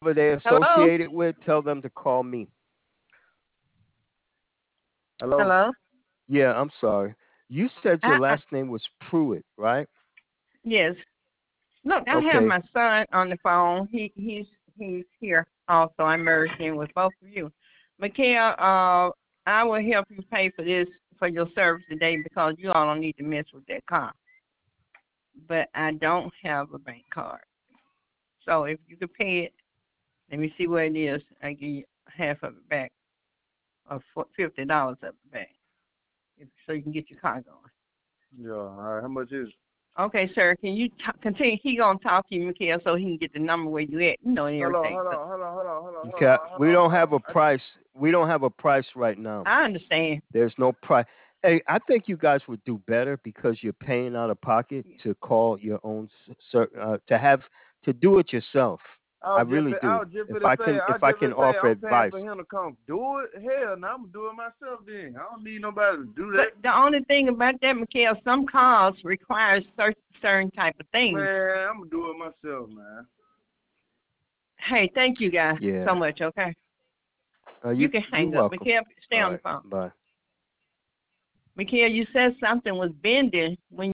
they Hello? associated with, tell them to call me. Hello? Hello? Yeah, I'm sorry. You said your I, last name was Pruitt, right? yes. Look, I have Okay. my son on the phone. He's here also. I merged in with both of you. Mikhail, I will help you pay for this for your service today because you all don't need to mess with that car. But I don't have a bank card. So if you could pay it, let me see what it is. I give you half of it back, or $50 of it back, so you can get your car going. Yeah, all right. How much is it? Okay, sir. Can you continue? He gonna talk to you, Mikhail, so he can get the number where you at, and Hold on, everything. hold So on, hold on, hold on, hold on, hold Okay. on, hold We on, don't hold have on. a price. We don't have a price right now. I understand. There's no price. Hey, I think you guys would do better because you're paying out of pocket to call your own to have to do it yourself. I really I do. was just If gonna I say, can if I can offer I'm paying advice. for him to come do it. Hell, now I'm gonna do it myself then. I don't need nobody to do But that. the only thing about that, Mikhail, some cars require certain type of things. Man, I'm gonna do it myself, man. Hey, thank you guys so Yeah. much. Okay, You you can you're hang up. welcome. Mikhail, stay All on the right. phone. Bye. Mikhail, you said something was bending when